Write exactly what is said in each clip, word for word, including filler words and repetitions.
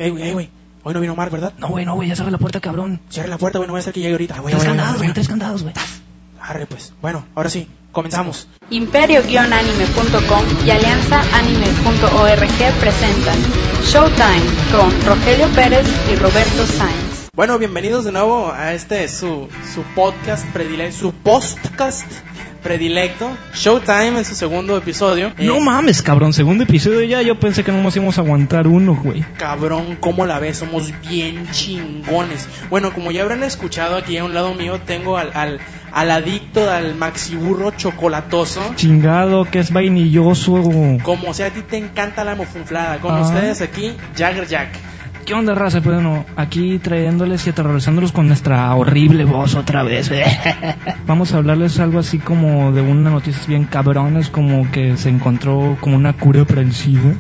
Ey, güey, ey, güey. Hoy no vino Mark, ¿verdad? No, güey, no, güey, ya cerra la puerta, cabrón. Cierra la puerta, güey, no voy a hacer que llegue ahorita. Güey, Tres güey, candados, güey, güey, tres candados, güey. Arre, pues. Bueno, ahora sí, comenzamos. imperio anime punto com y alianza anime punto org presentan Showtime con Rogelio Pérez y Roberto Sainz. Bueno, bienvenidos de nuevo a este, su, su podcast predilecto, su podcast predilecto, Showtime, en su segundo episodio. No eh, mames, cabrón, segundo episodio ya, yo pensé que no nos íbamos a aguantar uno, güey. Cabrón, ¿cómo la ves? Somos bien chingones. Bueno, como ya habrán escuchado, aquí a un lado mío tengo al, al, al adicto, al maxiburro chocolatoso. Chingado, que es vainilloso. Como sea, a ti te encanta la mofunflada. Con Ah. ustedes aquí, Jagger Jack. ¿Qué onda, raza? Pues bueno, aquí trayéndoles y aterrorizándolos con nuestra horrible voz otra vez. Vamos a hablarles algo así como de una noticia bien cabrones, como que se encontró como una cura para el SIDA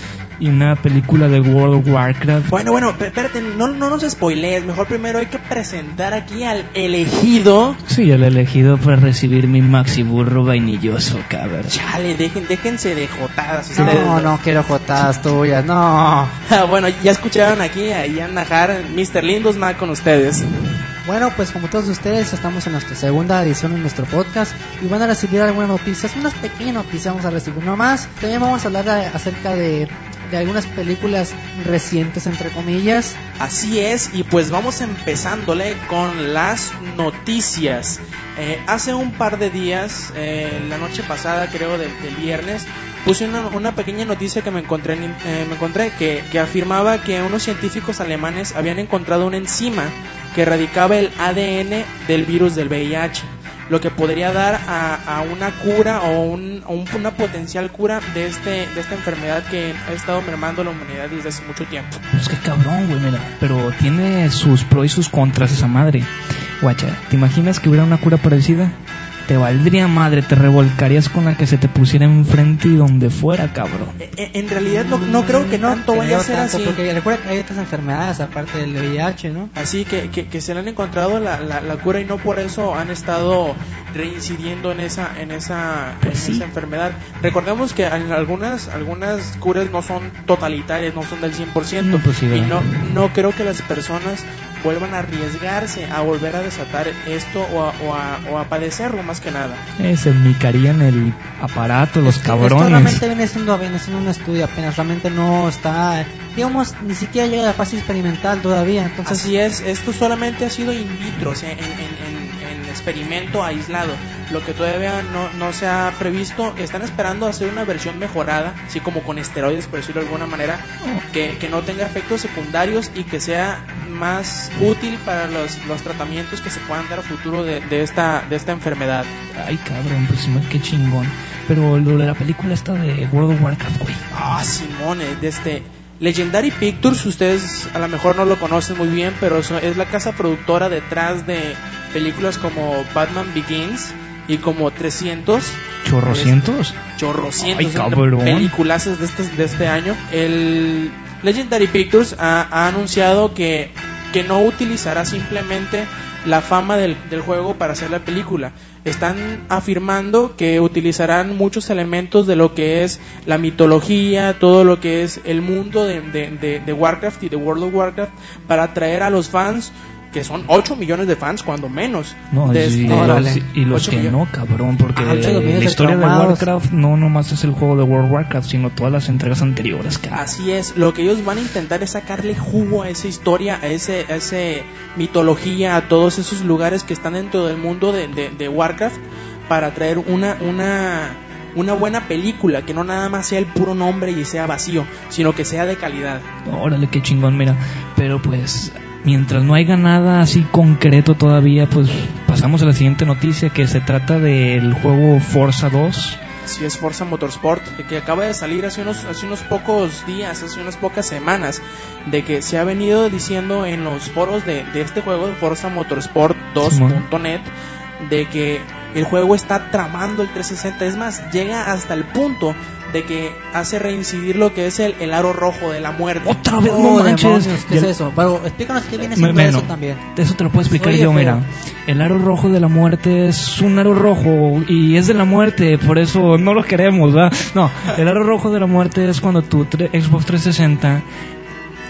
y una película de World of Warcraft. Bueno, bueno, p- espérate, no, no nos spoilees. Mejor primero hay que presentar aquí al elegido. Sí, el elegido para recibir mi maxi burro vainilloso, cabrón. Chale, dejen, déjense de jotadas No, ustedes. no quiero jotadas tuyas, no. Bueno, ya escucharon aquí a Ian Najar, mister Lindosma con ustedes. Bueno, pues como todos ustedes, estamos en nuestra segunda edición en nuestro podcast y van a recibir algunas noticias, unas pequeñas noticias vamos a recibir nomás. También vamos a hablar de- acerca de, de algunas películas recientes, entre comillas. Así es, y pues vamos empezándole con las noticias. Eh, hace un par de días, eh, la noche pasada, creo, del, del viernes, puse una, una pequeña noticia que me encontré, en, eh, me encontré que, que afirmaba que unos científicos alemanes habían encontrado una enzima que erradicaba el A D N del virus del V I H, lo que podría dar a, a una cura o un, o un- una potencial cura de este de esta enfermedad que ha estado mermando la humanidad desde hace mucho tiempo. Pues qué cabrón, güey, mira. Pero tiene sus pros y sus contras esa madre. Guacha, ¿te imaginas que hubiera una cura para el SIDA? Te valdría madre, te revolcarías con la que se te pusiera enfrente y donde fuera, cabrón. En, en realidad no, no creo que tanto vaya a creo ser tanto, así. Porque recuerda que hay otras enfermedades aparte del V I H, ¿no? Así que, que, que se le han encontrado la, la, la cura y no por eso han estado reincidiendo en esa en esa, Pues en sí. esa enfermedad. Recordemos que en algunas algunas curas no son totalitarias, no son del cien por ciento. No, pues sí, y ¿verdad? no, no creo que las personas vuelvan a arriesgarse a volver a desatar esto o a, o a, o a padecerlo más que nada. Eh, se micarían el aparato, los Esto cabrones. realmente viene siendo, viene siendo un estudio apenas, realmente no está, digamos, ni siquiera llega a la fase experimental todavía. Entonces, Así es, esto solamente ha sido in vitro, o sea, en, en, en, en experimento aislado. Lo que todavía no, no se ha previsto, están esperando hacer una versión mejorada, así como con esteroides, por decirlo de alguna manera, que, que no tenga efectos secundarios y que sea más útil para los, los tratamientos que se puedan dar a futuro de, de, esta, de esta enfermedad. Ay, cabrón, pues qué chingón. Pero lo de la película esta de World of Warcraft, güey. Ah, Simone, de este Legendary Pictures, ustedes a lo mejor no lo conocen muy bien, pero eso es la casa productora detrás de películas como Batman Begins y como trescientos. ¿Chorrocientos? Chorrocientos Ay, cabrón. películas de este, de este año. El Legendary Pictures ha, ha anunciado que, que no utilizará simplemente la fama del, del juego para hacer la película. Están afirmando que utilizarán muchos elementos de lo que es la mitología, todo lo que es el mundo de, de, de, de Warcraft y de World of Warcraft para atraer a los fans, que son ocho millones de fans cuando menos. No, de sí, este- órale. sí, y los ocho que millones. no, cabrón, porque Ah, ocho millones la de historia de traumados. Warcraft no nomás es el juego de World of Warcraft, sino todas las entregas anteriores, cabrón. Así es, lo que ellos van a intentar es sacarle jugo a esa historia, a ese, a ese mitología, a todos esos lugares que están dentro del mundo de, de, de Warcraft, para traer una, una, una buena película, que no nada más sea el puro nombre y sea vacío, sino que sea de calidad. Órale, qué chingón, mira. Pero pues, mientras no haya nada así concreto todavía, pues pasamos a la siguiente noticia, que se trata del juego Forza dos. Si es Forza Motorsport, que acaba de salir hace unos, hace unos pocos días, hace unas pocas semanas, de que se ha venido diciendo en los foros de, de este juego de Forza Motorsport dos punto net, de que el juego está tramando el trescientos sesenta, es más, llega hasta el punto de que hace reincidir lo que es el, el aro rojo de la muerte. Otra vez, oh, no manches. demonios, ¿qué es Ya- eso? Pero explícanos qué viene Me- siendo bueno, eso también. Eso te lo puedo explicar Oye, yo, pero- mira. El aro rojo de la muerte es un aro rojo y es de la muerte, por eso no lo queremos, ¿verdad? No, el aro rojo de la muerte es cuando tu tre- Xbox trescientos sesenta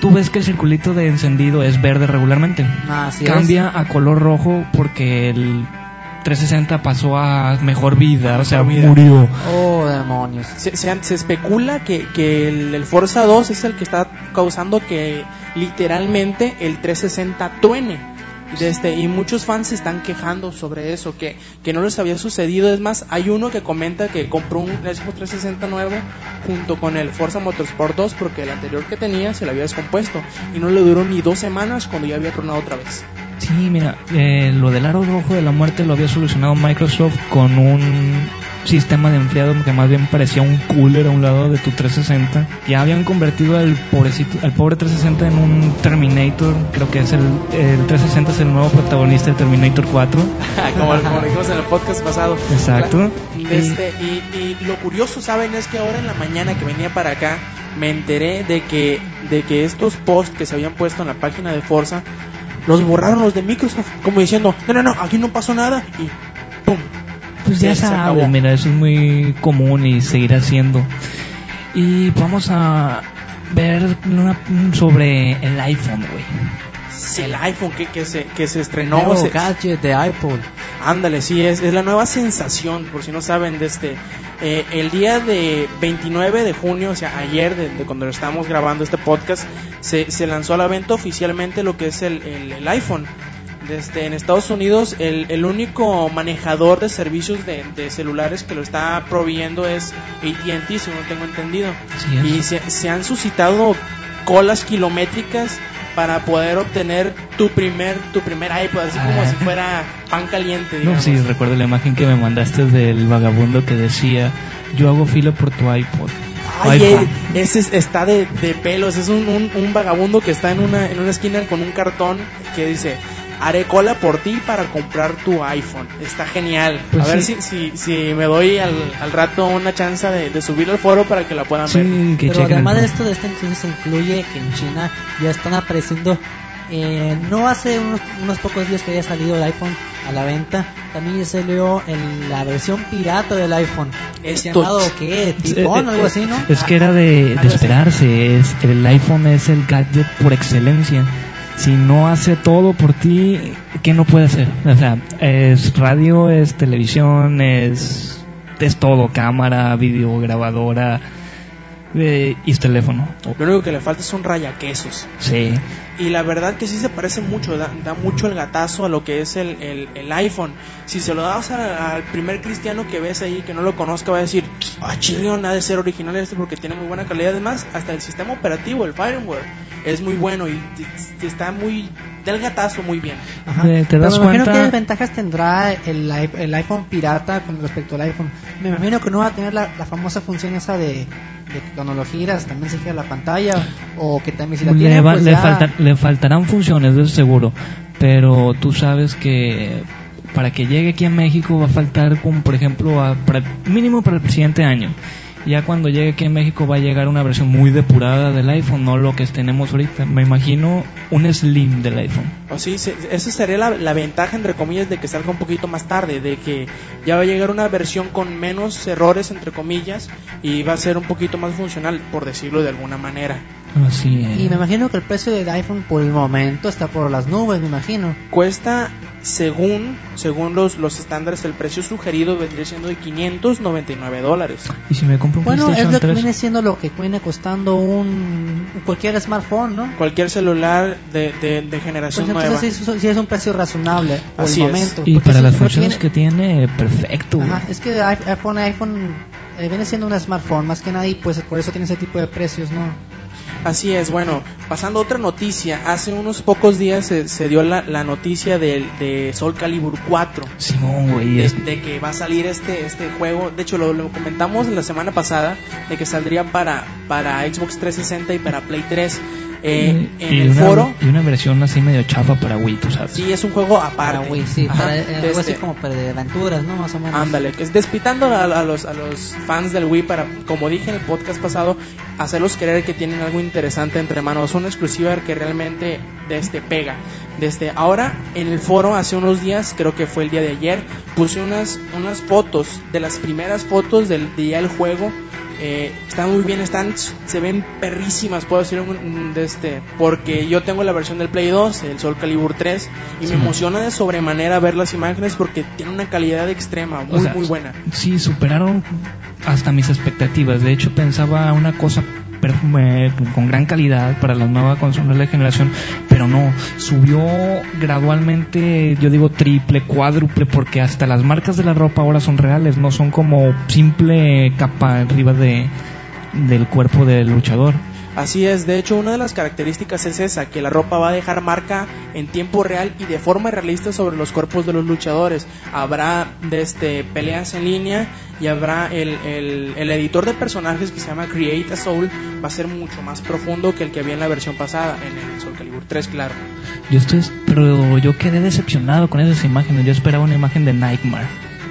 tú ves que el circulito de encendido es verde regularmente. Ah, así Cambia es. a color rojo porque el trescientos sesenta pasó a mejor vida, o sea, vida. murió. Oh, demonios. Se, se, se especula que, que el, el Forza dos es el que está causando que literalmente el trescientos sesenta truene. Desde, y muchos fans se están quejando sobre eso, que, que no les había sucedido. Es más, hay uno que comenta que compró un Xbox trescientos sesenta nuevo junto con el Forza Motorsport dos porque el anterior que tenía se le había descompuesto y no le duró ni dos semanas cuando ya había tronado otra vez. Sí, mira, eh, lo del aro rojo de la muerte lo había solucionado Microsoft con un sistema de enfriado que más bien parecía un cooler a un lado de tu trescientos sesenta. Ya habían convertido al pobrecito, al pobre trescientos sesenta en un Terminator. Creo que es el, el trescientos sesenta es el nuevo protagonista de Terminator cuatro. como, como dijimos en el podcast pasado. Exacto. Este, y, y lo curioso, ¿saben? Es que ahora en la mañana que venía para acá me enteré de que, de que estos posts que se habían puesto en la página de Forza los borraron los de Microsoft, como diciendo, no, no, no, aquí no pasó nada, y ¡pum! Pues ya Se- se sabes, acabó. mira, eso es muy común y seguirá siendo. Y vamos a ver una, sobre el iPhone, güey. El iPhone que, que, se, que se estrenó. Nuevo se- gadget de Apple. Ándale, sí, es, es la nueva sensación, por si no saben, de este, eh, el día de veintinueve de junio, o sea, ayer, de, de cuando estamos grabando este podcast, se, se lanzó a la venta oficialmente lo que es el, el, el iPhone. Desde en Estados Unidos, el, el único manejador de servicios de, de celulares que lo está proveyendo es A T and T, según tengo entendido. Así es. Y se, se han suscitado colas kilométricas para poder obtener tu primer tu primer iPod, así como Ah. si fuera pan caliente, No, digamos. sí, recuerdo la imagen que me mandaste del vagabundo que decía, yo hago fila por tu iPod. Ay, iPhone. eh, ese es- está de, de pelos, es un, un, un vagabundo que está en una, en una esquina con un cartón que dice, haré cola por ti para comprar tu iPhone. Está genial. Pues a ver sí. si, si, si me doy al, al rato una chance de, de subir al foro para que la puedan ver. Sí, que Pero chequen además el- de esto, de este entonces se incluye que en China ya están apareciendo, eh, no hace unos, unos pocos días que haya salido el iPhone a la venta, también ya salió en la versión pirata del iPhone. Esto- Llamado, ¿qué? Tifón o algo así, ¿no? Es que era de, de Algo así. esperarse, es, el iPhone es el gadget por excelencia. Si no hace todo por ti, ¿qué no puede hacer? O sea, es radio, es televisión, es, es todo, cámara, video, grabadora eh, y teléfono. Lo único que le falta son rayaquesos. Sí. Y la verdad que sí se parece mucho, da, da mucho el gatazo a lo que es el, el, el iPhone. Si se lo das a- al primer cristiano que ves ahí, que no lo conozca, va a decir, ah, chirrión, ha de ser original este porque tiene muy buena calidad. Además, hasta el sistema operativo, el firmware, es muy bueno y t- t- está muy, da el gatazo muy bien. Ajá. Eh, ¿te Pero das me imagino cuenta? qué ventajas tendrá el, i- el iPhone pirata con respecto al iPhone. Me imagino que no va a tener la, la famosa función esa de, de que cuando lo giras también se gira la pantalla, o que también si la Le, tiene va- pues le, ya- falta- le faltarán funciones, de eso seguro, pero tú sabes que para que llegue aquí a México va a faltar, como por ejemplo, a- para, mínimo para el siguiente año. Ya cuando llegue aquí a México va a llegar una versión muy depurada del iPhone, no lo que tenemos ahorita. Me imagino un Slim del iPhone. O sí, se- esa sería la, la ventaja, entre comillas, de que salga un poquito más tarde, de que ya va a llegar una versión con menos errores, entre comillas, y va a ser un poquito más funcional, por decirlo de alguna manera. Así es. Y me imagino que el precio del iPhone por el momento está por las nubes, me imagino. Cuesta, según según los, los estándares, el precio sugerido vendría siendo de quinientos noventa y nueve dólares. Y si me compro un Bueno, es PlayStation lo que tres, viene siendo lo que viene costando un cualquier smartphone, ¿no? Cualquier celular de, de, de Pues generación entonces nueva. sí, sí- sí es un precio razonable por Así el es. momento. y porque para si las no funciones tiene- que tiene, perfecto. güey. Ajá, es que el iPhone, iPhone eh, viene siendo un smartphone más que nada y pues por eso tiene ese tipo de precios, ¿no? Así es, bueno, pasando a otra noticia, hace unos pocos días se, se dio la, la noticia de, de Soul Calibur cuatro. Simón, güey, De, es- de que va a salir este este juego. De hecho, lo, lo comentamos la semana pasada, de que saldría para para Xbox trescientos sesenta y para Play tres. Eh, y, en y el una, foro, y una versión así medio chafa para Wii, tú sabes. sí, es un juego aparte. Para Wii, sí, Ajá, para, eh, de algo así este- como para de aventuras, ¿no? Más o menos. Ándale, que es despitando a, a los a los fans del Wii para, como dije en el podcast pasado, hacerlos creer que tienen algo interesante entre manos, una exclusiva que realmente de este pega. Desde ahora en el foro hace unos días, creo que fue el día de ayer, puse unas unas fotos de las primeras fotos del día del juego. Eh, están muy bien, están, se ven perrísimas, puedo decir un, un, de este, porque yo tengo la versión del Play dos, el Soul Calibur tres, y sí, me emociona de sobremanera ver las imágenes porque tiene una calidad extrema, muy, o sea, muy buena. Sí, superaron hasta mis expectativas. De hecho, pensaba una cosa con gran calidad para la nueva consola de la generación, pero no, subió gradualmente, yo digo triple, cuádruple, porque hasta las marcas de la ropa ahora son reales, no son como simple capa arriba de del cuerpo del luchador. Así es, de hecho una de las características es esa, que la ropa va a dejar marca en tiempo real y de forma realista sobre los cuerpos de los luchadores. Habrá desde peleas en línea y habrá el, el, el editor de personajes que se llama Create a Soul, va a ser mucho más profundo que el que había en la versión pasada, en el Soul Calibur tres, claro. Yo estoy, pero yo quedé decepcionado con esas imágenes, yo esperaba una imagen de Nightmare.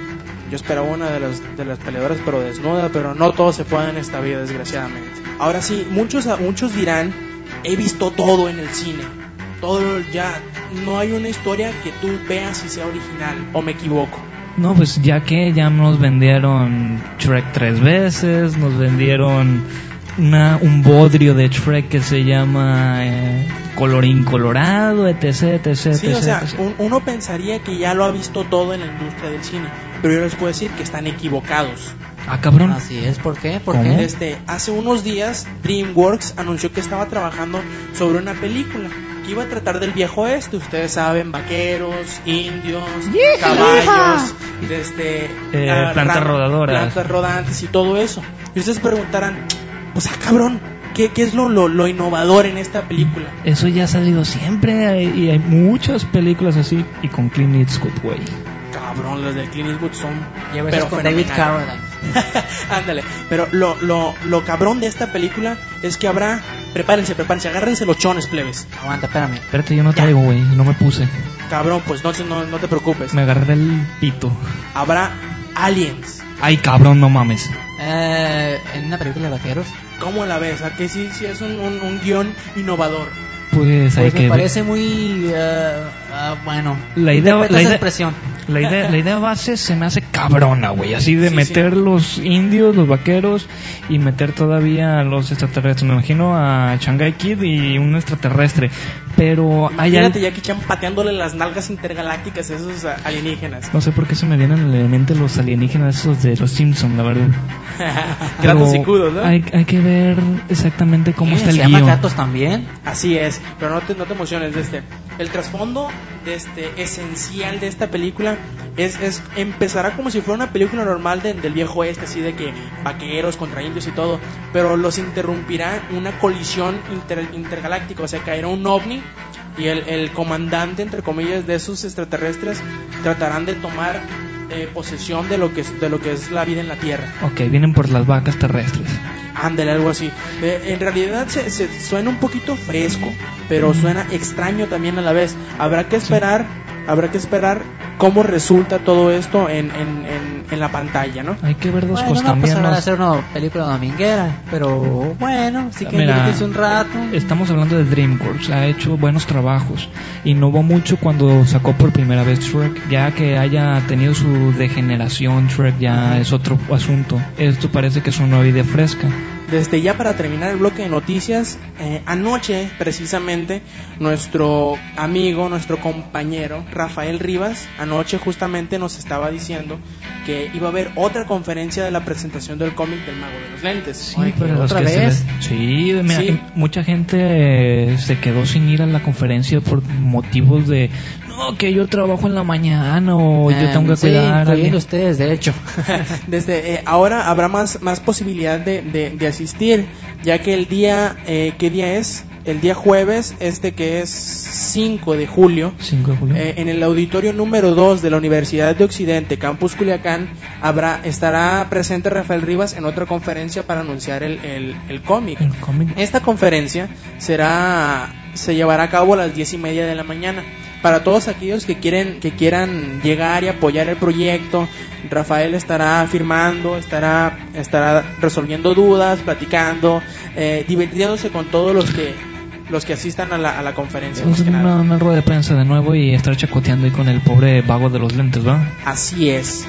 Yo esperaba una de las, de las peleadoras pero desnuda, pero no todo se puede en esta vida, desgraciadamente. Ahora sí, muchos, muchos dirán, he visto todo en el cine, todo ya, no hay una historia que tú veas y sea original, o me equivoco. No, pues ya que ya nos vendieron Shrek tres veces, nos vendieron una, un bodrio de Shrek que se llama eh, Colorín Colorado, etc, etc, sí, etc, o sea, etcétera. Un, uno pensaría que ya lo ha visto todo en la industria del cine, pero yo les puedo decir que están equivocados. Ah, cabrón. Así es, ¿por qué? ¿Por ¿Cómo? qué? Este, hace unos días DreamWorks anunció que estaba trabajando sobre una película que iba a tratar del viejo oeste. Ustedes saben, vaqueros, indios, ¡Hija! caballos, desde Eh, ah, plantas ra- rodadoras. plantas rodantes y todo eso. Y ustedes preguntarán, pues ah, cabrón, ¿qué, qué es lo, lo, lo innovador en esta película? Eso ya ha salido siempre hay- y hay muchas películas así y con Clint Eastwood, güey. Cabrón, los de Clint Eastwood son Ya ves pero con David fenomenales. Carradine. Ándale, pero lo, lo, lo cabrón de esta película es que habrá, prepárense, prepárense, agárrense los chones, plebes. Aguanta, espérame. Espérate, yo no traigo, güey, no me puse. Cabrón, pues no, no, no te preocupes. Me agarré el pito. Habrá aliens. Ay, cabrón, no mames. Eh, en una película de vaqueros, ¿Cómo la ves? ¿A que sí, sí es un, un, un guión innovador? Pues hay pues me que parece muy, uh, uh, bueno, La idea- interpreta la esa idea- expresión. La idea, la idea base se me hace cabrona, güey. Así de Sí, meter sí. los indios, los vaqueros y meter todavía a los extraterrestres. Me imagino a Shanghai Kid y un extraterrestre. Pero hay Imagínate algo. Jackie Chan pateándole las nalgas intergalácticas a esos a- alienígenas. No sé por qué se me vienen a la mente los alienígenas esos de los Simpsons, la verdad. Kratos Pero y Kudos, ¿no? hay, hay que ver exactamente cómo ¿Qué? está el ¿Se llama guión. Kratos también? Así es, pero no te, no te emociones. Este, el trasfondo de este, esencial de esta película es, es empezará como si fuera una película normal de- del viejo oeste, así de que vaqueros contra indios y todo, pero los interrumpirá una colisión inter- intergaláctica, o sea, caerá un ovni y el, el comandante, entre comillas, de esos extraterrestres tratarán de tomar eh, posesión de lo que es, de lo que es la vida en la Tierra. Ok, vienen por las vacas terrestres. Ándale, algo así. Eh, en realidad se, se suena un poquito fresco, pero suena extraño también a la vez. Habrá que esperar, habrá que esperar cómo resulta todo esto en, en, en, en la pantalla, ¿no? Hay que ver dos Bueno, cosas no también. pasará ¿no? a ser una película dominguera, pero bueno, sí que Mira, divertirse un rato. Estamos hablando de DreamWorks, ha hecho buenos trabajos, innovó mucho cuando sacó por primera vez Shrek, ya que haya tenido su degeneración Shrek ya es otro asunto, esto parece que es una nueva idea fresca. Desde ya para terminar el bloque de noticias, eh, anoche precisamente nuestro amigo, nuestro compañero Rafael Rivas, anoche justamente nos estaba diciendo que iba a haber otra conferencia de la presentación del cómic del Mago de los Lentes. Sí, Ay, pero los ¿otra que se vez? les- Sí, mira, Sí. mucha gente eh, se quedó sin ir a la conferencia por motivos de no, que yo trabajo en la mañana o yo tengo que Eh, sí, cuidar a incluyendo alguien. ustedes, de hecho. Desde eh, ahora habrá más, más posibilidad de, de, de asistir, ya que el día, eh, ¿qué día es? El día jueves, este que es cinco de julio, cinco de julio. eh, en el auditorio número dos de la Universidad de Occidente, Campus Culiacán, habrá, estará presente Rafael Rivas en otra conferencia para anunciar el, el, el cómic. El cómic. Esta conferencia será, se llevará a cabo a las diez y media de la mañana. Para todos aquellos que quieren, que quieran llegar y apoyar el proyecto, Rafael estará firmando, estará, estará resolviendo dudas, platicando, eh, divirtiéndose con todos los que, los que asistan a la, a la conferencia. más Es que nada. una, una rueda de prensa de nuevo y estar chacoteando ahí con el pobre vago de los lentes, ¿va? Así es.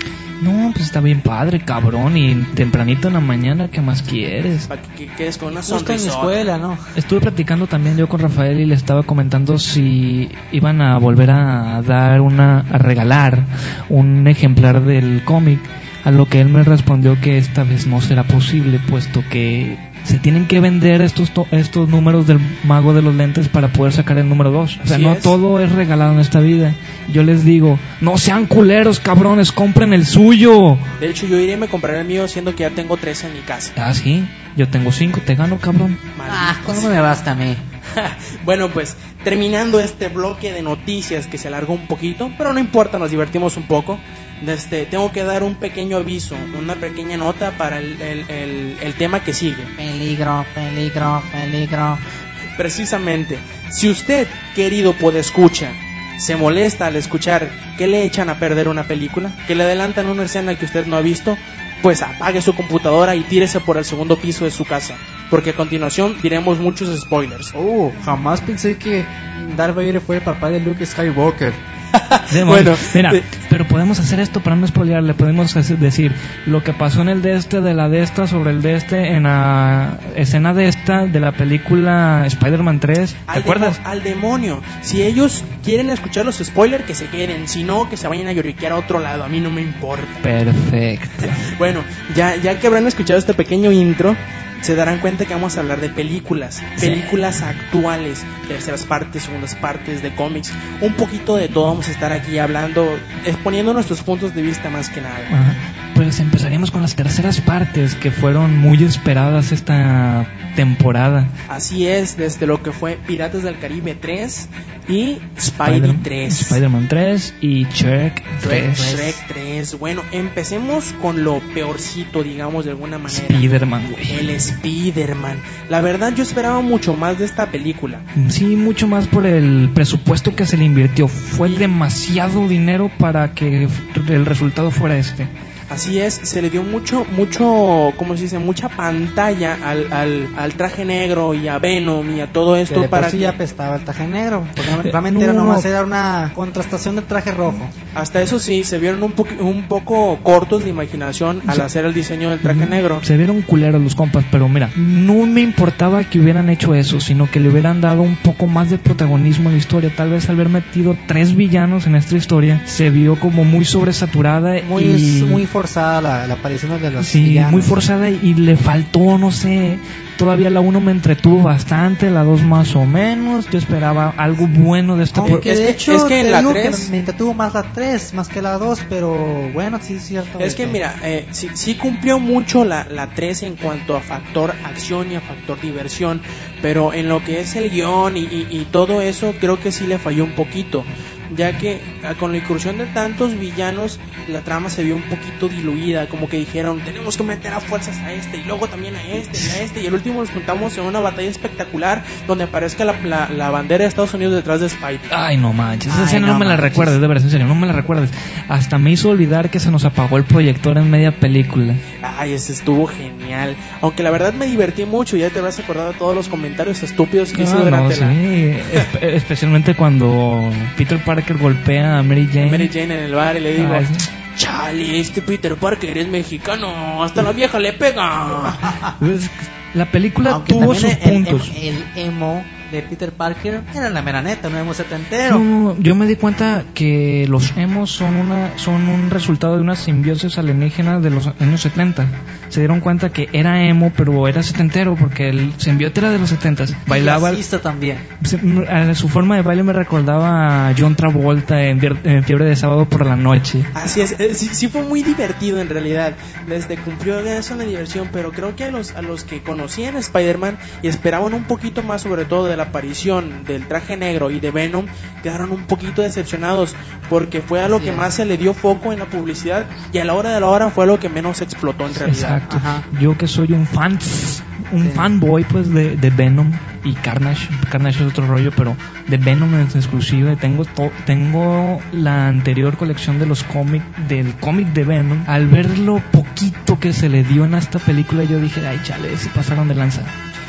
No, pues está bien padre, cabrón, y tempranito en la mañana, ¿qué más quieres? Para que, que quedes con una Justo en sonrisa. la escuela, ¿no? Estuve platicando también yo con Rafael y le estaba comentando si iban a volver a dar una, a regalar un ejemplar del cómic, a lo que él me respondió que esta vez no será posible, puesto que se tienen que vender estos to- estos números del Mago de los Lentes para poder sacar el número dos. O sea, Así no es. todo es regalado en esta vida. Yo les digo, no sean culeros, cabrones, compren el suyo. De hecho, yo iré y me compraré el mío, siendo que ya tengo tres en mi casa. Ah, sí, yo tengo cinco, te gano, cabrón. Ah, Maldito ¿cómo sea. me basta a mí? Bueno, pues terminando este bloque de noticias que se alargó un poquito, pero no importa, nos divertimos un poco. Este, tengo que dar un pequeño aviso, una pequeña nota para el, el, el, el tema que sigue. Peligro, peligro, peligro. Precisamente, si usted, querido podescucha, se molesta al escuchar que le echan a perder una película, que le adelantan una escena que usted no ha visto, pues apague su computadora y tírese por el segundo piso de su casa, porque a continuación diremos muchos spoilers. Oh, jamás pensé que Darth Vader fue el papá de Luke Skywalker. Demonios. Bueno, mira, eh, pero podemos hacer esto para no spoilear. Le podemos hacer- decir lo que pasó en el de este, de la de esta, sobre el de este, en la escena de esta, de la película Spider-Man tres. ¿Te Al, acuerdas? demo- al demonio. Si ellos quieren escuchar los spoilers, que se queden. Si no, que se vayan a lloriquear a otro lado. A mí no me importa. Perfecto. Bueno, ya, ya que habrán escuchado este pequeño intro, se darán cuenta que vamos a hablar de películas. Películas actuales, terceras partes, segundas partes, de cómics. Un poquito de todo vamos a estar aquí hablando, exponiendo nuestros puntos de vista más que nada. Ajá. Pues empezaríamos con las terceras partes que fueron muy esperadas esta temporada. Así es, desde lo que fue Piratas del Caribe tres y Spidey Spider- tres. Spider-Man tres y Shrek Shrek, tres. Shrek tres. Bueno, empecemos con lo peorcito, digamos de alguna manera. Spider-Man, güey. El Spider-Man. La verdad yo esperaba mucho más de esta película. Sí, mucho más por el presupuesto que se le invirtió. Fue demasiado dinero para que el resultado fuera este. Así es, se le dio mucho, mucho, ¿cómo se dice? Mucha pantalla al, al, al traje negro y a Venom y a todo Que esto de para por sí que ya apestaba el traje negro. Porque realmente era no. nomás era una contrastación del traje rojo. hasta eso sí, se vieron un, poqu- un poco cortos de imaginación al Sí. hacer el diseño del traje negro. Se vieron culeros los compas, pero mira, no me importaba que hubieran hecho eso, sino que le hubieran dado un poco más de protagonismo a la historia. Tal vez al haber metido tres villanos en esta historia, se vio como muy sobresaturada Muy, y... muy forzada la, la aparición de los Sí, villanos. muy forzada y le faltó, no sé, todavía la uno me entretuvo bastante, la dos más o menos. Yo esperaba algo bueno de esta Aunque película. Es de que- hecho es que en te la digo tres- que me entretuvo más la tres más que la dos, pero bueno, sí es cierto. Es que mira, eh, sí, sí cumplió mucho la, la tres en cuanto a factor acción y a factor diversión, pero en lo que es el guión y, y, y todo eso creo que sí le falló un poquito, ya que ah, con la incursión de tantos villanos la trama se vio un poquito diluida, como que dijeron tenemos que meter a fuerzas a este y luego también a este y a este, y el último nos juntamos en una batalla espectacular donde aparezca la, la, la bandera de Estados Unidos detrás de Spidey. Ay, no manches, esa Ay, escena no no me la manches. recuerdes, de verdad, en serio, no me la recuerdes. Hasta me hizo olvidar que se nos apagó el proyector en media película. Ay, ese estuvo genial. Aunque la verdad me divertí mucho. Ya te habrás acordado de todos los comentarios estúpidos que hice Ah, no, durante sí, la espe- especialmente cuando Peter Parker golpea a Mary Jane. Mary Jane en el bar y le digo, Ah, sí. chale, este Peter Parker es mexicano, hasta la vieja le pega. Pues, la película Aunque tuvo también sus el, puntos. El, el emo de Peter Parker era la mera neta, no emo setentero. No, no, yo me di cuenta que los emos son una son un resultado de una simbiosis alienígena de los años setenta. Se dieron cuenta que era emo, pero era setentero, porque el simbiote era de los setentas. Bailaba, Y racista también. se- a su forma de baile me recordaba a John Travolta en, Vier- en Fiebre de Sábado por la Noche. Así es, eh, sí, sí fue muy divertido en realidad. Desde cumplió eso la diversión, pero creo que a los, a los que conocían a Spider-Man y esperaban un poquito más, sobre todo de la aparición del traje negro y de Venom, quedaron un poquito decepcionados, porque fue a lo Así que es. más se le dio foco en la publicidad y a la hora de la hora fue lo que menos explotó en realidad. Exacto. Ajá. Yo que soy un fan, un Sí. fanboy pues de, de Venom y Carnage. Carnage es otro rollo, pero de Venom en exclusiva. Tengo to- tengo la anterior colección de los cómics, del cómic de Venom. Al ver lo poquito que se le dio en esta película, yo dije, ay chale, se pasaron de lanza.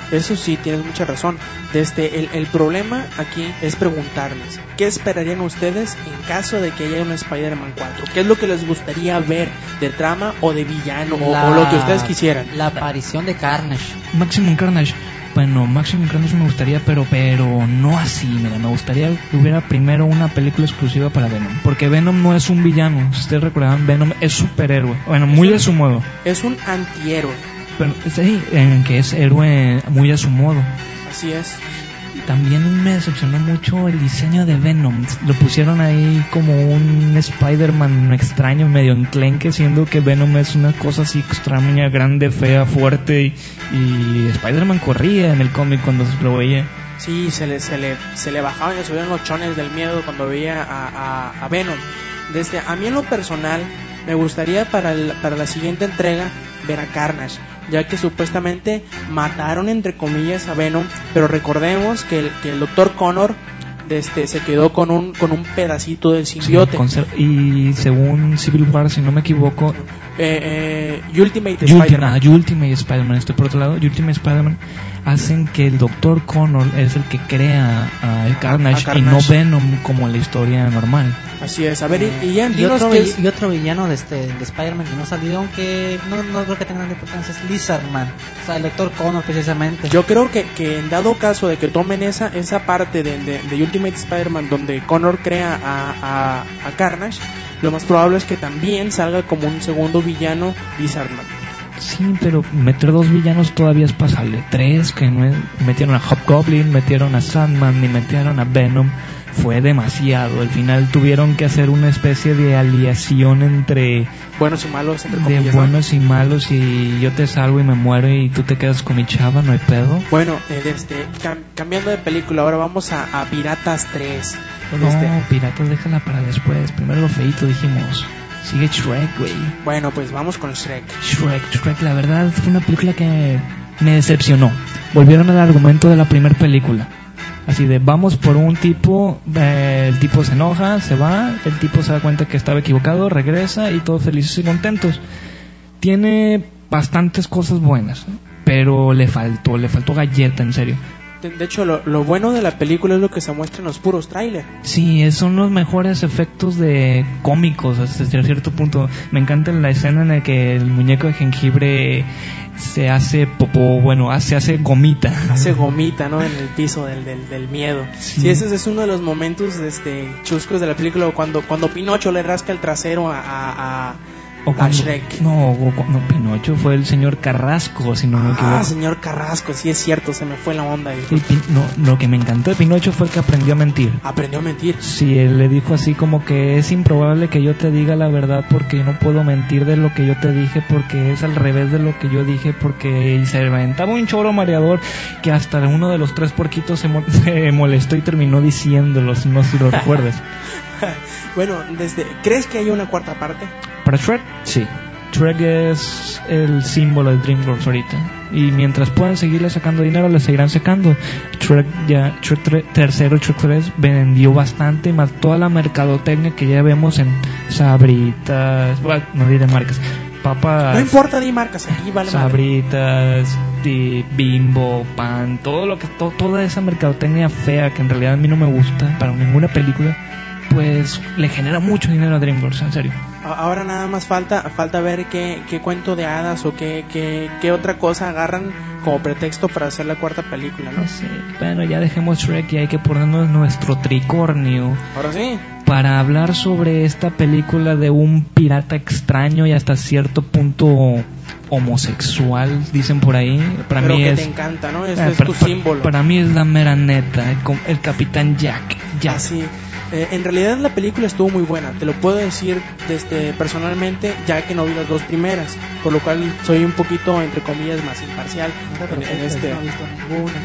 Eso sí, tienes mucha razón. Desde el, el problema aquí es preguntarles, ¿qué esperarían ustedes en caso de que haya un Spider-Man cuatro? ¿Qué es lo que les gustaría ver de trama o de villano o, La- o lo que ustedes quisieran? La aparición de Carnage. Maximum Carnage. Bueno, Maximum Carnage me gustaría, pero pero no así, mira, me gustaría que hubiera primero una película exclusiva para Venom, porque Venom no es un villano, si ustedes recordarán, Venom es superhéroe, bueno, muy a su modo, Es un antihéroe, pero sí, en que es héroe muy a su modo. así es. También me decepcionó mucho el diseño de Venom. Lo pusieron ahí como un Spider-Man extraño, medio enclenque, siendo que Venom es una cosa así extraña, grande, fea, fuerte. Y, y Spider-Man corría en el cómic cuando se lo veía. Sí, se le, se le, se le bajaban y le subían los chones del miedo cuando veía a, a, a Venom. Desde, a mí en lo personal, me gustaría para, el, para la siguiente entrega ver a Carnage, ya que supuestamente mataron entre comillas a Venom, pero recordemos que el, que el doctor Connor este, se quedó con un, con un pedacito del simbiote. Sí, conser- y según Civil War, si no me equivoco, eh, eh, Ultimate Ultimate, Spider-Man. ah, Ultimate Spider-Man, estoy por otro lado, Ultimate Spider-Man, hacen que el doctor Connor es el que crea a el Carnage, A y no Carnage. Venom como en la historia normal. Así es, a ver, y, y ya Y dinos otro, qué vi- es- y otro villano de este de Spider-Man que no salió, aunque no, no creo que tenga tanta importancia, es Lizardman, o sea, el doctor Connor precisamente. Yo creo que, que en dado caso de que tomen esa esa parte de, de, de Ultimate Spider-Man donde Connor crea a, a, a Carnage, lo más probable es que también salga como un segundo villano Lizardman. Sí, pero meter dos villanos todavía es pasable. Tres, que no es- metieron a Hobgoblin, metieron a Sandman y metieron a Venom, fue demasiado. Al final tuvieron que hacer una especie de aliación entre Buenos y malos, entre de comillas, ¿no? buenos y malos, y yo te salvo y me muero y tú te quedas con mi chava, no hay pedo. Bueno, eh, este, cam- cambiando de película, ahora vamos a, a Piratas tres. No, Este, piratas, déjala para después. Primero lo feito, dijimos. Sigue Shrek, güey. bueno, pues vamos con Shrek. Shrek, Shrek, la verdad fue una película que me decepcionó. Volvieron al argumento de la primera película. Así de, vamos por un tipo, eh, el tipo se enoja, se va, el tipo se da cuenta que estaba equivocado, regresa y todos felices y contentos. Tiene bastantes cosas buenas, pero le faltó, le faltó galleta, en serio. De, de hecho, lo, lo bueno de la película es lo que se muestra en los puros trailers. Sí, es- son los mejores efectos de cómicos hasta cierto punto. Me encanta la escena en la que el muñeco de jengibre se hace popó, bueno, ah, se hace gomita. Hace gomita, ¿no? En el piso del, del, del miedo. Sí. Sí, ese es uno de los momentos este, chuscos de la película, cuando, cuando Pinocho le rasca el trasero a, a, a, O a cuando- Shrek. No, o cuando Pinocho fue el señor Carrasco, si no me equivoco. Ah, señor Carrasco, sí es cierto, se me fue la onda. ahí. El Pin- no, lo que me encantó de Pinocho fue que aprendió a mentir. Aprendió a mentir. Sí, él le dijo así como que es improbable que yo te diga la verdad porque no puedo mentir de lo que yo te dije, porque es al revés de lo que yo dije, porque y se aventaba un choro mareador que hasta uno de los tres porquitos se, mo- se molestó y terminó diciéndolo, no sé si lo recuerdas. Bueno, desde, ¿crees que hay una cuarta parte? Para Shrek, sí. Shrek es el símbolo de DreamWorks ahorita. Y mientras puedan seguirle sacando dinero, le seguirán sacando. Shrek ya, Shrek tre- tercero, Shrek tres vendió bastante, más toda la mercadotecnia que ya vemos en Sabritas, bueno, no diré marcas, papas, No importa, di marcas, aquí vale madre. Sabritas, de Bimbo, Pan, todo lo que, to- toda esa mercadotecnia fea que en realidad a mí no me gusta para ninguna película, pues le genera mucho dinero a DreamWorks, en serio. A- Ahora nada más falta falta ver qué, qué cuento de hadas o qué, qué, qué otra cosa agarran como pretexto para hacer la cuarta película, ¿no? No sé, bueno, ya dejemos Shrek y hay que ponernos nuestro tricornio Ahora sí. para hablar sobre esta película de un pirata extraño y hasta cierto punto homosexual, dicen por ahí. Para Pero mí que es, te encanta, ¿no? Ese eh, es para, tu símbolo. para mí es la mera neta, el, com- el Capitán Jack. Jack. Así. Eh, en realidad la película estuvo muy buena, te lo puedo decir desde personalmente, ya que no vi las dos primeras, por lo cual soy un poquito, entre comillas, más imparcial. No te en- en preocupes, este, no he visto ninguna.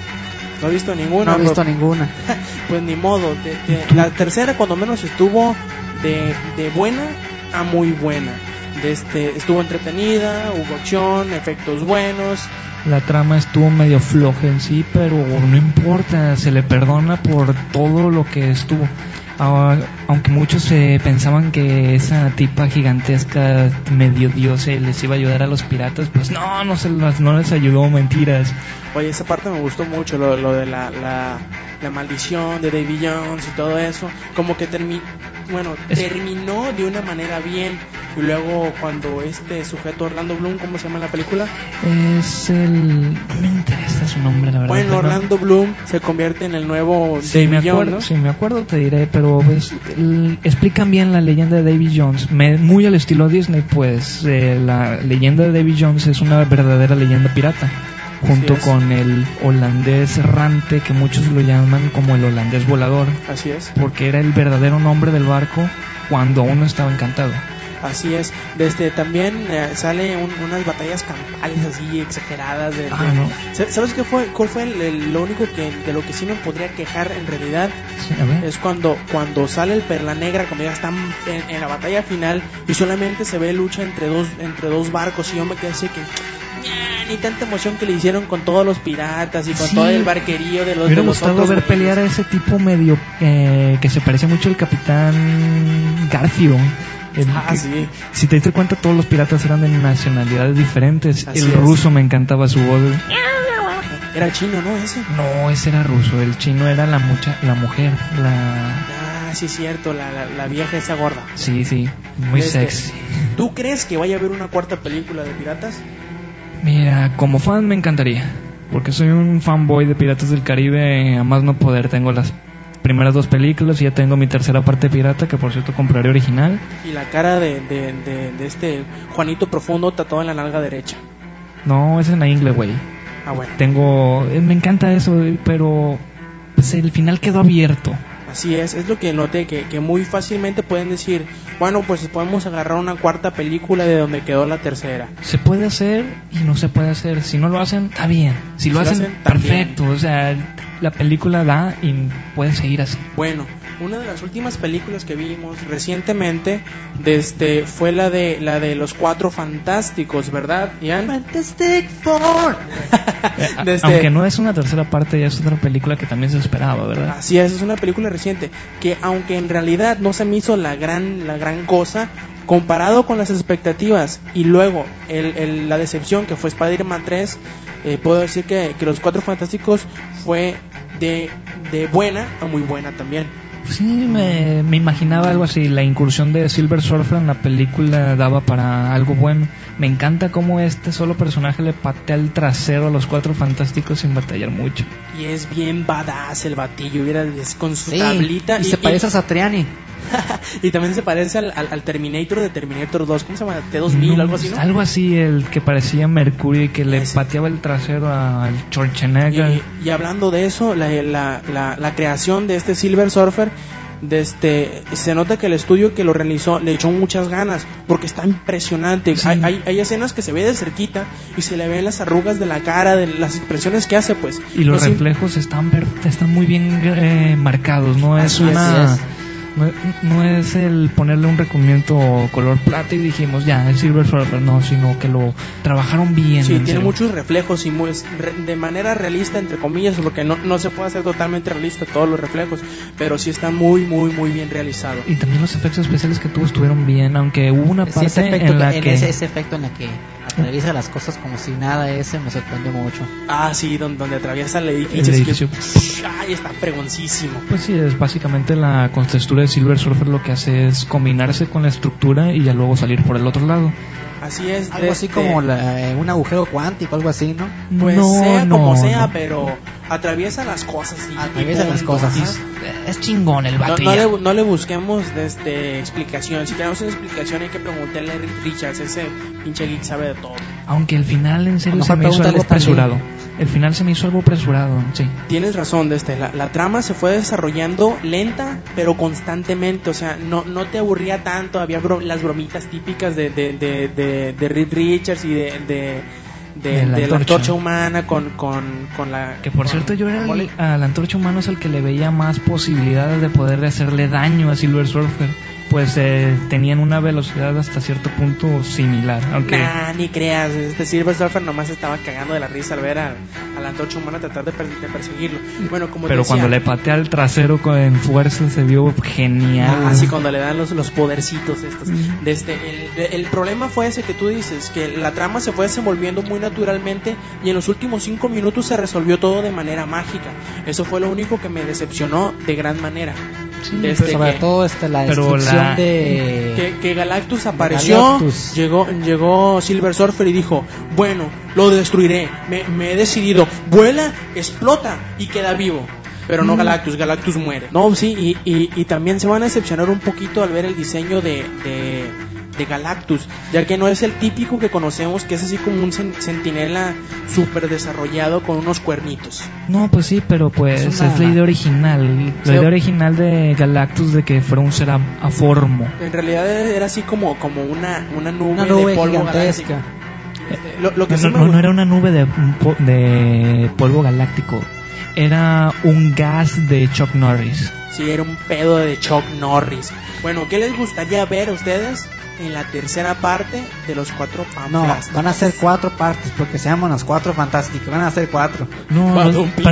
no he visto ninguna. No he visto pues, ninguna. pues ni modo. de- de- la tercera, cuando menos, estuvo de, de buena a muy buena. De este, estuvo entretenida, hubo acción, efectos buenos. La trama estuvo medio floja en sí, pero no importa, se le perdona por todo lo que estuvo. Ah, aunque muchos eh, pensaban que esa tipa gigantesca medio diosa les iba a ayudar a los piratas, pues no, no, se las, no les ayudó, mentiras. Oye, esa parte me gustó mucho, lo, lo de la, la, la maldición de Davy Jones y todo eso, como que termi bueno, es... terminó de una manera bien, y luego cuando este sujeto Orlando Bloom, ¿cómo se llama la película? Es el... no me interesa su nombre, la verdad. Bueno, Orlando no... Bloom se convierte en el nuevo sí, Davy me Jones, ¿no? Si me acuerdo te diré, pero pues, el, explican bien la leyenda de Davy Jones, me, muy al estilo Disney, pues eh, la leyenda de Davy Jones es una verdadera leyenda pirata, junto con el holandés errante, que muchos lo llaman como el holandés volador. Así es. Porque era el verdadero nombre del barco cuando aún no estaba encantado. Así es. Desde también eh, sale un, unas batallas campales así exageradas. De, de, ah, no. ¿Sabes qué fue? ¿Cuál fue el, el, lo único que de lo que sí me podría quejar en realidad? Sí, a ver. Es cuando cuando sale el Perla Negra, cuando ya están en, en la batalla final y solamente se ve lucha entre dos entre dos barcos, y yo me quedé así que ni tanta emoción que le hicieron con todos los piratas y con sí. todo el barquerío de los, me hubiera de los gustado otros ver güeyes. Pelear a ese tipo medio eh, que se parece mucho al Capitán Garfio. El, ah, sí. Si te diste cuenta, todos los piratas eran de nacionalidades diferentes. Así el es. ruso me encantaba su voz. Era chino, ¿no? Ese. No, ese era ruso. El chino era la mucha, la mujer, la. Ah, sí, cierto, la, la, la vieja esa gorda. Sí, sí, muy este, sexy. ¿Tú crees que vaya a haber una cuarta película de piratas? Mira, como fan me encantaría, porque soy un fanboy de Piratas del Caribe, a más no poder. Tengo las primeras dos películas y ya tengo mi tercera parte pirata, que por cierto compraré original. Y la cara de, de, de, de este Juanito Profundo tatuado en la nalga derecha. No, es en la ingle, güey. Ah, bueno. Tengo, me encanta eso, pero pues el final quedó abierto. Así es, es lo que noté, que, que muy fácilmente pueden decir, bueno, pues podemos agarrar una cuarta película de donde quedó la tercera. Se puede hacer y no se puede hacer. Si no lo hacen, está bien. Si, si lo, lo hacen, hacen perfecto. O sea, la película da y puede seguir así. Bueno, una de las últimas películas que vimos recientemente desde, fue la de la de los Cuatro Fantásticos, ¿verdad, Ian? Fantastic Four. desde... Aunque no es una tercera parte, ya es otra película que también se esperaba, ¿verdad? Así es, es una película reciente que, aunque en realidad no se me hizo la gran la gran cosa comparado con las expectativas y luego el, el, la decepción que fue Spider-Man tres, eh, puedo decir que, que los Cuatro Fantásticos fue de, de buena a muy buena también. Sí, me, me imaginaba algo así. La incursión de Silver Surfer en la película daba para algo bueno. Me encanta cómo este solo personaje le patea el trasero a los Cuatro Fantásticos sin batallar mucho. Y es bien badass el batillo, mira, es con su sí, tablita. Y, y se parece y, a Satriani. y también se parece al, al, al Terminator de Terminator dos. ¿Cómo se llama? T dos mil, no, algo así, ¿no? Algo así, el que parecía Mercurio y que le Ese. pateaba el trasero al Schwarzenegger. Y, y hablando de eso, la, la, la, la creación de este Silver Surfer, de este, se nota que el estudio que lo realizó le echó muchas ganas, porque está impresionante. Sí. Hay, hay, hay escenas que se ve de cerquita y se le ven las arrugas de la cara, de las expresiones que hace, pues. Y los no reflejos sé. están, están muy bien eh, marcados, no es Así una... es. No, no es el ponerle un recubrimiento color plata y dijimos ya, es Silver Surfer, no, sino que lo trabajaron bien. Sí, tiene serio. muchos reflejos y muy, de manera realista, entre comillas, porque no, no se puede hacer totalmente realista todos los reflejos, pero sí está muy, muy, muy bien realizado. Y también los efectos especiales que tuvo estuvieron bien, aunque hubo una parte sí, en la en que... Ese, ese efecto en la que atraviesa las cosas como si nada, ese me sorprendió mucho. Ah, sí, donde, donde atraviesa el edificio. El edificio. Que, ay, está pregoncísimo. Pues sí, es básicamente la contextura de Silver Surfer, lo que hace es combinarse con la estructura y ya luego salir por el otro lado. Así es. Algo así este... como la, eh, un agujero cuántico, algo así, ¿no? Pues no, sea no, como sea, no. pero atraviesa las cosas. Y, atraviesa y las cosas. Es, es chingón el vato. No, no, le, no le busquemos este, explicación. Si queremos una explicación hay que preguntarle a Rick Richards. Ese pinche geek sabe de todo. Aunque el final en serio se me hizo algo apresurado. El final se me hizo algo apresurado, sí. Tienes razón, de este, la, la trama se fue desarrollando lenta, pero constantemente. O sea, no, no te aburría tanto. Había bro, las bromitas típicas de, de, de, de, de Rick Richards y de... de De, de, la, de la antorcha humana con, con, con la... Que por con, cierto yo era el, a la antorcha humana es el que le veía más posibilidades de poder hacerle daño a Silver Surfer. pues eh, tenían una velocidad hasta cierto punto similar. Aunque... Nah, ni creas. Este Silver Surfer nomás estaba cagando de la risa al ver a, a la antorcha humana tratar de, per- de perseguirlo. Bueno, como Pero decía, cuando le patea el trasero con fuerza se vio genial. Ah, sí, cuando le dan los, los podercitos estos. Mm. Desde el, el problema fue ese que tú dices, que la trama se fue desenvolviendo muy naturalmente y en los últimos cinco minutos se resolvió todo de manera mágica. Eso fue lo único que me decepcionó de gran manera. Sí, este sobre que, todo este, la destrucción la... de... Que, que Galactus apareció, Galactus. Llegó, llegó Silver Surfer y dijo, bueno, lo destruiré, me, me he decidido, vuela, explota y queda vivo. Pero no Galactus, Galactus muere. No, sí, y, y, y también se van a decepcionar un poquito al ver el diseño de, de, de Galactus, ya que no es el típico que conocemos, que es así como un centinela súper desarrollado con unos cuernitos. No, pues sí, pero pues es, una... es la idea original. La sí, idea original de Galactus de que fuera un ser aformo. En realidad era así como, como una, una nube, una nube de polvo gigantesca. Lo, lo que no, sí no, no era una nube de, de polvo galáctico. Era un gas de Chuck Norris. Sí, era un pedo de Chuck Norris. Bueno, ¿qué les gustaría ver a ustedes en la tercera parte de los Cuatro Fantásticos? No, van a ser cuatro partes porque se llaman los Cuatro Fantásticos. Van a ser cuatro. No, los, para,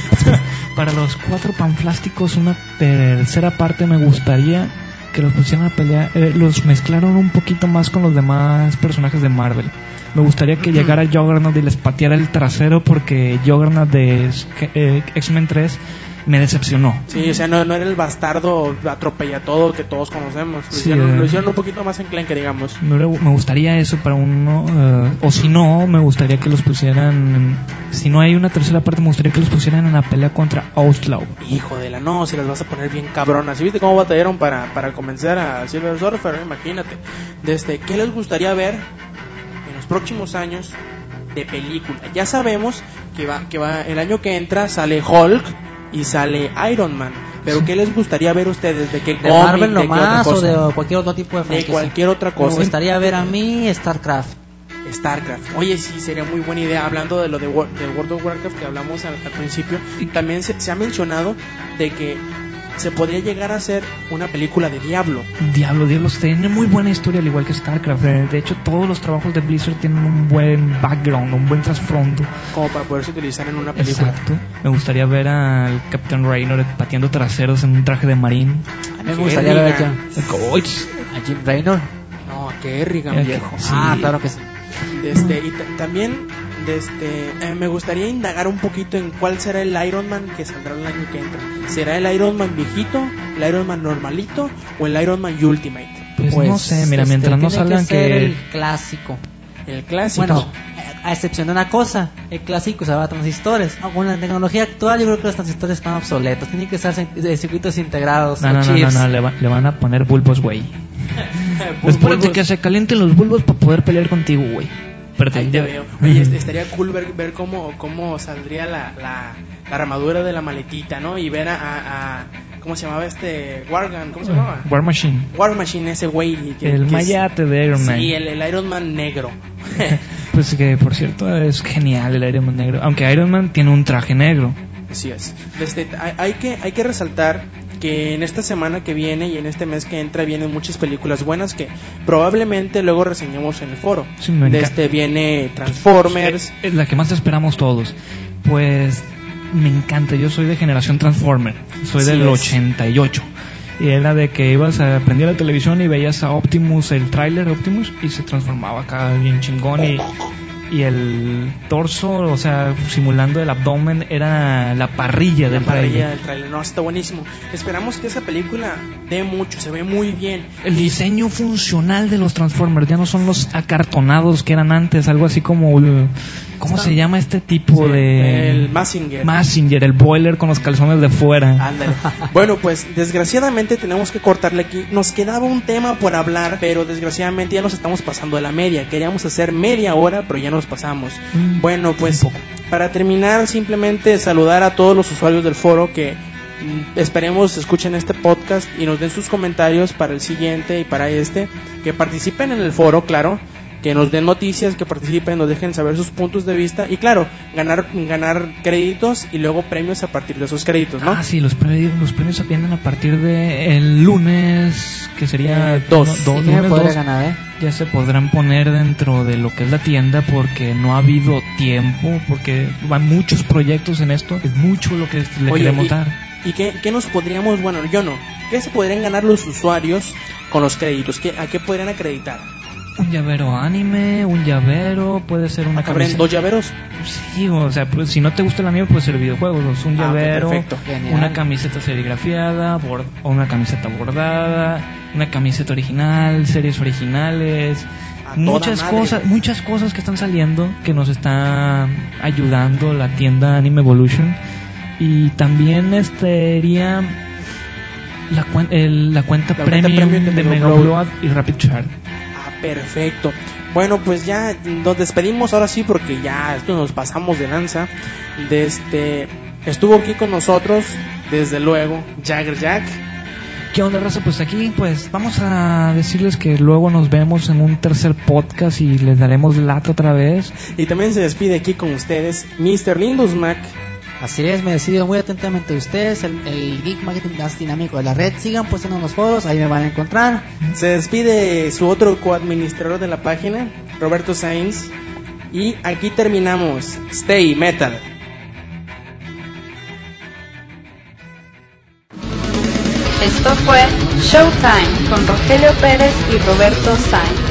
para los Cuatro Fantásticos una tercera parte me gustaría que los pusieran a pelear, eh, los mezclaron un poquito más con los demás personajes de Marvel. Me gustaría que llegara Juggernaut y les pateara el trasero, porque Juggernaut de eh, X-Men tres me decepcionó. Sí, o sea, no, no era el bastardo atropella todo que todos conocemos. Lo, sí, hicieron, eh, lo hicieron un poquito más enclenque, digamos. Me, me gustaría eso para uno, uh, o si no, me gustaría que los pusieran, si no hay una tercera parte, me gustaría que los pusieran en la pelea contra Outlaw. Hijo de la no, si las vas a poner bien cabronas. ¿Sí viste cómo batallaron para, para convencer a Silver Surfer? Imagínate. Desde, ¿qué les gustaría ver en los próximos años de película? Ya sabemos que va, que va el año que entra sale Hulk y sale Iron Man, pero ¿qué les gustaría ver ustedes? ¿De qué de cómic, Marvel nomás o de cualquier otro tipo de franquicia? De cualquier otra cosa. Me gustaría ver a mí StarCraft. StarCraft. Oye, sí, sería muy buena idea. Hablando de lo de, War, de World of Warcraft que hablamos al, al principio, y también se, se ha mencionado de que se podría llegar a hacer una película de Diablo. Diablo, Diablo tiene muy buena historia, al igual que StarCraft. De hecho, todos los trabajos de Blizzard tienen un buen background, un buen trasfondo, como para poderse utilizar en una película. Exacto. Me gustaría ver al Captain Raynor pateando traseros en un traje de marín. A mí me gustaría ver a, a Jim Raynor. No, a Kerrigan, eh, viejo. Sí. Ah, claro que sí. Este, y t- también desde, eh, me gustaría indagar un poquito en cuál será el Iron Man que saldrá el año que entra. ¿Será el Iron Man viejito, el Iron Man normalito o el Iron Man Ultimate? Pues, pues no sé, mira, este, mientras no salgan que, que... el clásico. El clásico. Bueno, a excepción de una cosa, el clásico usaba transistores. Con la tecnología actual yo creo que los transistores están obsoletos. Tienen que usar de circuitos integrados. No, no, no, no, no, le, va, le van a poner bulbos, güey. Espérate que se calienten los bulbos para poder pelear contigo, güey. Ahí te veo. Oye, estaría cool ver, ver cómo, cómo saldría la, la, la armadura de la maletita, ¿no? Y ver a, a, a ¿cómo se llamaba este? Wargun, ¿cómo se llamaba? War Machine. War Machine, ese güey. Que, el que mayate es, de Iron Man. Sí, el, el Iron Man negro. Pues que, por cierto, es genial el Iron Man negro. Aunque Iron Man tiene un traje negro. Así es. Desde, hay, hay, que, hay que resaltar que en esta semana que viene y en este mes que entra vienen muchas películas buenas que probablemente luego reseñemos en el foro. Sí, de este viene Transformers. Es, es la que más esperamos todos. Pues me encanta, yo soy de generación Transformer, soy del ochenta y ocho. Y era de que ibas a prender la televisión y veías a Optimus, el tráiler Optimus, y se transformaba acá bien chingón, y, y el torso, o sea, simulando el abdomen, era la parrilla del la parrilla tráiler. del tráiler. No, está buenísimo. Esperamos que esa película dé mucho, se ve muy bien. El diseño funcional de los Transformers ya no son los acartonados que eran antes, algo así como el, ¿cómo está? Se llama este tipo sí, de...? El Mazinger. Mazinger, el boiler con los calzones de fuera. Ándale. Bueno, pues desgraciadamente tenemos que cortarle aquí. Nos quedaba un tema por hablar, pero desgraciadamente ya nos estamos pasando de la media. Queríamos hacer media hora, pero ya nos pasamos. Mm, bueno, pues para terminar, simplemente saludar a todos los usuarios del foro que mm, esperemos escuchen este podcast y nos den sus comentarios para el siguiente y para este. Que participen en el foro, claro. que nos den noticias, que participen, nos dejen saber sus puntos de vista y claro, ganar ganar créditos y luego premios a partir de esos créditos, ¿no? Ah, sí, los premios, los premios vienen a partir de el lunes, que sería Eh, dos. no, Sí, lunes me podré dos. ganar, ¿eh? Ya se podrán poner dentro de lo que es la tienda porque no ha habido tiempo, porque van muchos proyectos en esto, es mucho lo que le Oye, queremos y, dar. ¿y qué, qué nos podríamos, bueno, yo no, qué se podrían ganar los usuarios con los créditos? ¿Qué, ¿A qué podrían acreditar? Un llavero anime, un llavero, puede ser una ¿Habrán camiseta. dos llaveros? Sí, o sea, pues, si no te gusta el anime, puede ser videojuegos, un Ah, ok, llavero, perfecto. Genial. una camiseta serigrafiada, bord- o una camiseta bordada, una camiseta original, series originales, A muchas toda madre. cosas, muchas cosas que están saliendo que nos está ayudando la tienda Anime Evolution. Y también este iría la, cuen- el- la cuenta La cuenta premium premium de de Mega Mega Upload. Upload y Rapid Chart. Ah, perfecto. Bueno, pues ya nos despedimos ahora sí porque ya esto nos pasamos de lanza. De este, estuvo aquí con nosotros, desde luego, Jagger Jack. ¿Qué onda, raza? Pues aquí, pues vamos a decirles que luego nos vemos en un tercer podcast y les daremos lata otra vez. Y también se despide aquí con ustedes, mister Lindus Mac. Así es, me decido muy atentamente de ustedes, el, el Geek Marketing más dinámico de la red. Sigan puestando en los foros, ahí me van a encontrar. Se despide su otro coadministrador de la página, Roberto Sainz. Y aquí terminamos. Stay Metal. Esto fue Showtime con Rogelio Pérez y Roberto Sainz.